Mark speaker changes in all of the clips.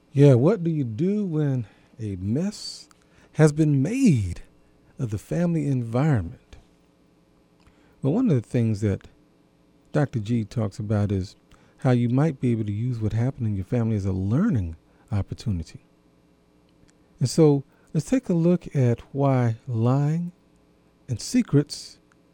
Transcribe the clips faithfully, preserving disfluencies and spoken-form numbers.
Speaker 1: Yeah, what do you do when a mess has been made of the family environment? Well, one of the things that Doctor G talks about is how you might be able to use what happened in your family as a learning opportunity. And so let's take a look at why lying and secrets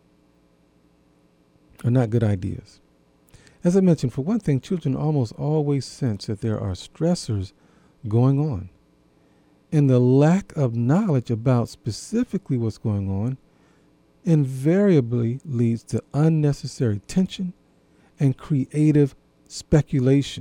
Speaker 1: are not good ideas. As I mentioned, for one thing, children almost always sense that there are stressors going on. And the lack of knowledge about specifically what's going on invariably leads to unnecessary tension and creative speculation.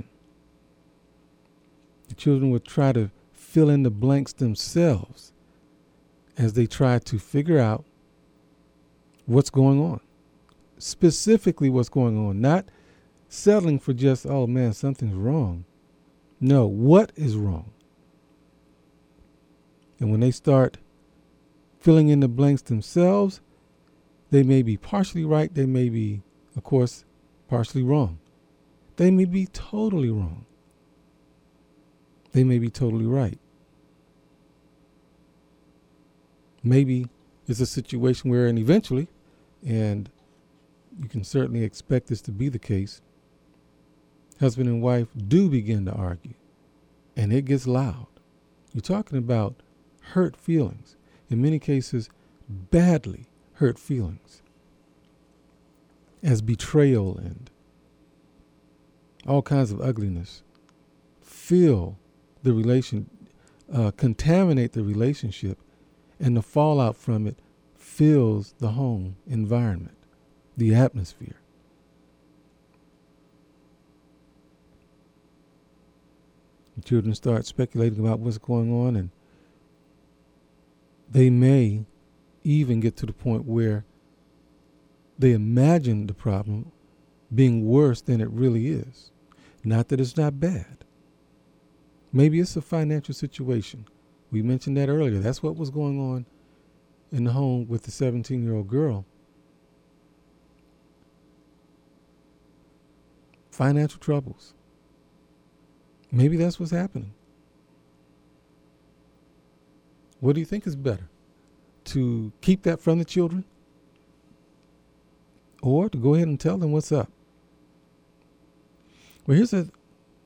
Speaker 1: The children will try to fill in the blanks themselves as they try to figure out what's going on. Specifically what's going on, not settling for just, oh man, something's wrong. No, what is wrong? And when they start filling in the blanks themselves, they may be partially right. They may be, of course, partially wrong. They may be totally wrong. They may be totally right. Maybe it's a situation where, and eventually, and you can certainly expect this to be the case, husband and wife do begin to argue, and it gets loud. You're talking about hurt feelings, in many cases, badly hurt feelings, as betrayal and all kinds of ugliness fill the relation, uh, contaminate the relationship, and the fallout from it fills the home environment, the atmosphere. The children start speculating about what's going on, and they may even get to the point where they imagine the problem being worse than it really is. Not that it's not bad. Maybe it's a financial situation. We mentioned that earlier. That's what was going on in the home with the seventeen-year-old girl. Financial troubles. Maybe that's what's happening. What do you think is better? To keep that from the children, or to go ahead and tell them what's up? Well, here's a,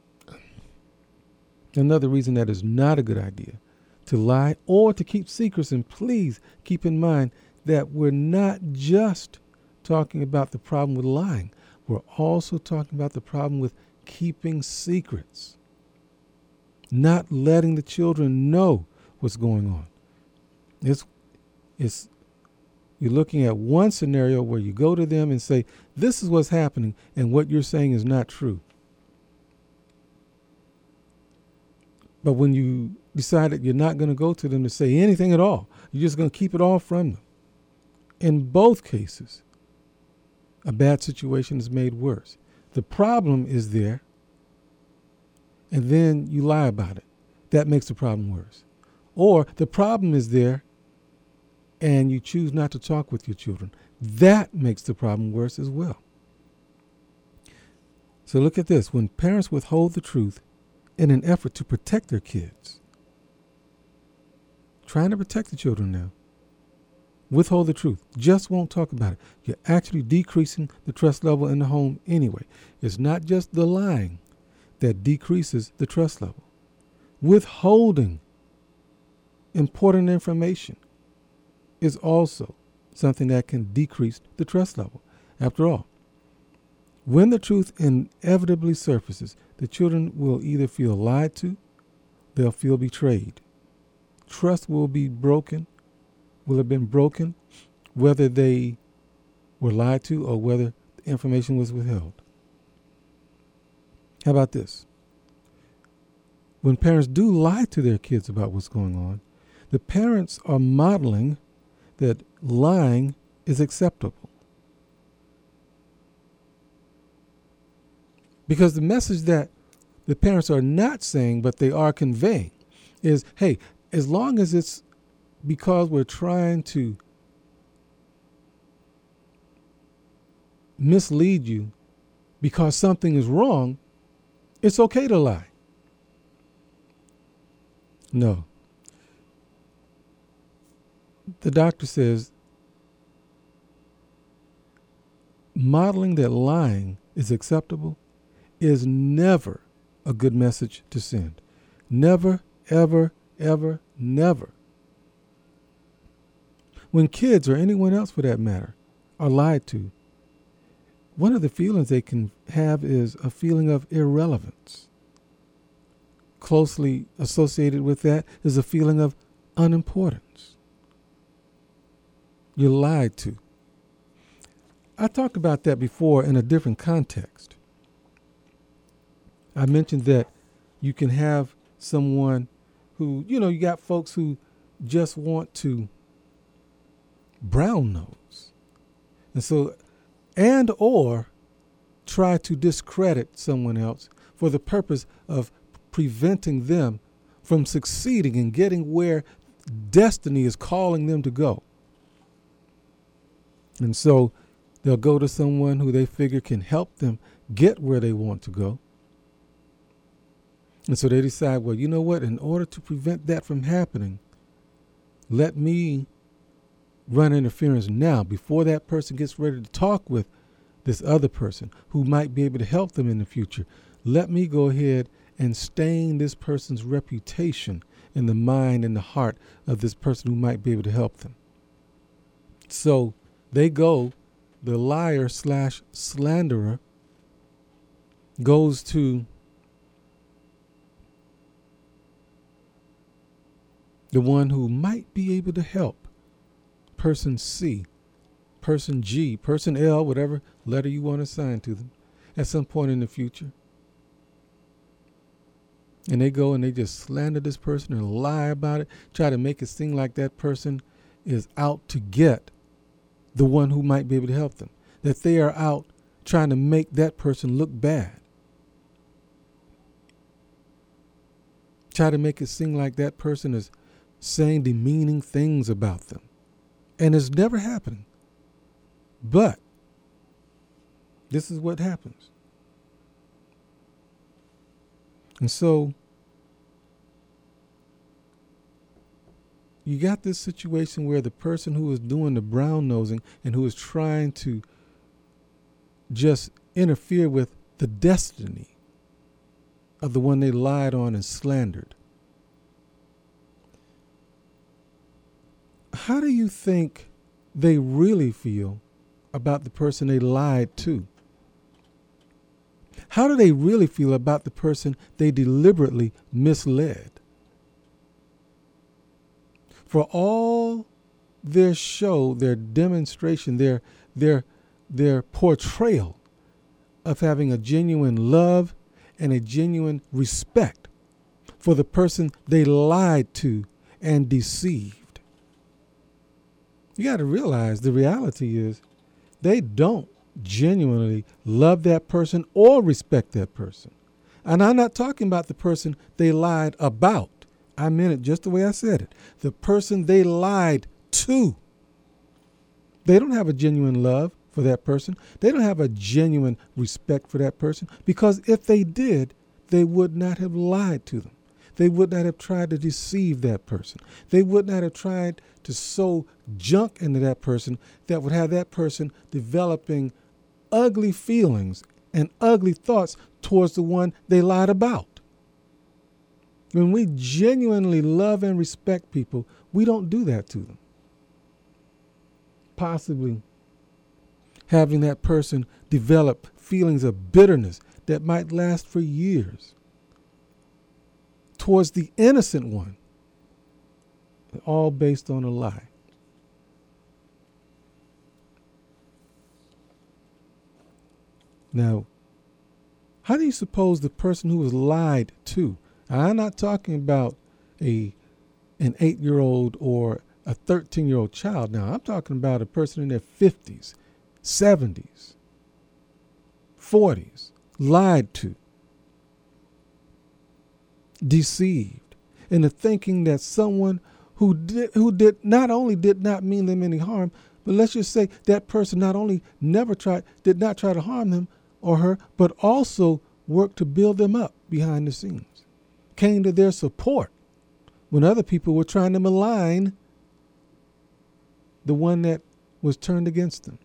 Speaker 1: another reason that is not a good idea, to lie or to keep secrets. And please keep in mind that we're not just talking about the problem with lying. We're also talking about the problem with keeping secrets, not letting the children know what's going on. It's, it's, you're looking at one scenario where you go to them and say, this is what's happening, and what you're saying is not true. But when you decide that you're not going to go to them to say anything at all, you're just going to keep it all from them. In both cases, a bad situation is made worse. The problem is there, and then you lie about it. That makes the problem worse. Or the problem is there, and you choose not to talk with your children. That makes the problem worse as well. So look at this. When parents withhold the truth in an effort to protect their kids, trying to protect the children now, withhold the truth, just won't talk about it, you're actually decreasing the trust level in the home anyway. It's not just the lying that decreases the trust level. Withholding important information is also something that can decrease the trust level. After all, when the truth inevitably surfaces, the children will either feel lied to, they'll feel betrayed. Trust will be broken, will have been broken, whether they were lied to or whether the information was withheld. How about this? When parents do lie to their kids about what's going on, the parents are modeling that lying is acceptable. Because the message that the parents are not saying, but they are conveying, is, hey, as long as it's because we're trying to mislead you because something is wrong, it's okay to lie. No. The doctor says modeling that lying is acceptable is never a good message to send. Never, ever, ever, never. When kids, or anyone else for that matter, are lied to, one of the feelings they can have is a feeling of irrelevance. Closely associated with that is a feeling of unimportance. You're lied to. I talked about that before in a different context. I mentioned that you can have someone who, you know, you got folks who just want to brown nose. And so, and or try to discredit someone else for the purpose of preventing them from succeeding and getting where destiny is calling them to go. And so they'll go to someone who they figure can help them get where they want to go. And so they decide, well, you know what? In order to prevent that from happening, let me run interference now before that person gets ready to talk with this other person who might be able to help them in the future. Let me go ahead and stain this person's reputation in the mind and the heart of this person who might be able to help them. So they go, the liar slash slanderer goes to the one who might be able to help person C, person G, person L, whatever letter you want to assign to them at some point in the future. And they go and they just slander this person and lie about it, try to make it seem like that person is out to get the one who might be able to help them, that they are out trying to make that person look bad. Try to make it seem like that person is saying demeaning things about them. And it's never happening. But this is what happens. And so you got this situation where the person who is doing the brown nosing and who is trying to just interfere with the destiny of the one they lied on and slandered. How do you think they really feel about the person they lied to? How do they really feel about the person they deliberately misled? For all their show, their demonstration, their their their portrayal of having a genuine love and a genuine respect for the person they lied to and deceived. You got to realize the reality is they don't genuinely love that person or respect that person. And I'm not talking about the person they lied about. I meant it just the way I said it. The person they lied to. They don't have a genuine love for that person. They don't have a genuine respect for that person, because if they did, they would not have lied to them. They would not have tried to deceive that person. They would not have tried to sow junk into that person that would have that person developing ugly feelings and ugly thoughts towards the one they lied about. When we genuinely love and respect people, we don't do that to them. Possibly having that person develop feelings of bitterness that might last for years towards the innocent one, all based on a lie. Now, how do you suppose the person who was lied to, and I'm not talking about a an eight-year-old or a thirteen-year-old child now, I'm talking about a person in their fifties, seventies, forties, lied to, deceived into thinking that someone who did, who did not only did not mean them any harm, but let's just say that person not only never tried, did not try to harm them or her, but also worked to build them up behind the scenes, came to their support when other people were trying to malign the one that was turned against them.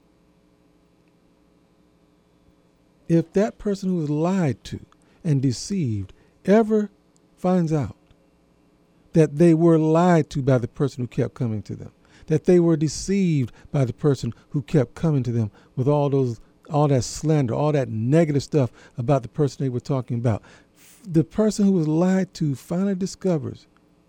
Speaker 1: If that person who was lied to and deceived ever finds out that they were lied to by the person who kept coming to them, that they were deceived by the person who kept coming to them with all those, all that slander, all that negative stuff about the person they were talking about, the person who was lied to finally discovers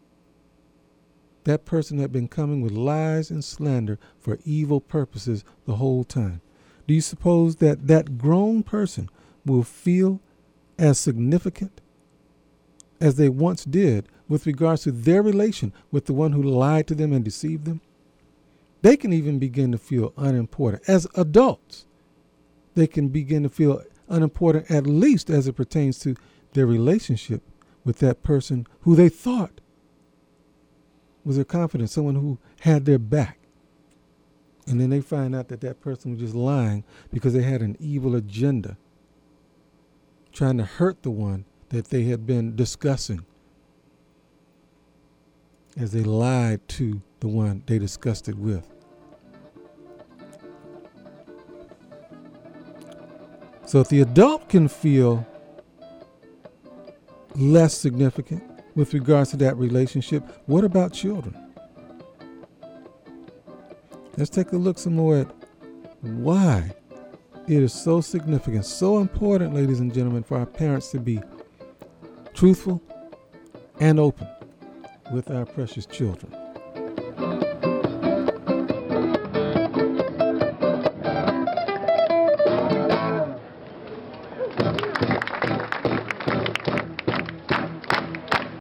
Speaker 1: that person had been coming with lies and slander for evil purposes the whole time. Do you suppose that that grown person will feel as significant as they once did with regards to their relation with the one who lied to them and deceived them? They can even begin to feel unimportant. As adults, they can begin to feel unimportant, at least as it pertains to their relationship with that person who they thought was their confidant, someone who had their back. And then they find out that that person was just lying because they had an evil agenda, trying to hurt the one that they had been discussing as they lied to the one they discussed it with. So if the adult can feel less significant with regards to that relationship, what about children? Let's take a look some more at why it is so significant, so important, ladies and gentlemen, for our parents to be truthful and open with our precious children.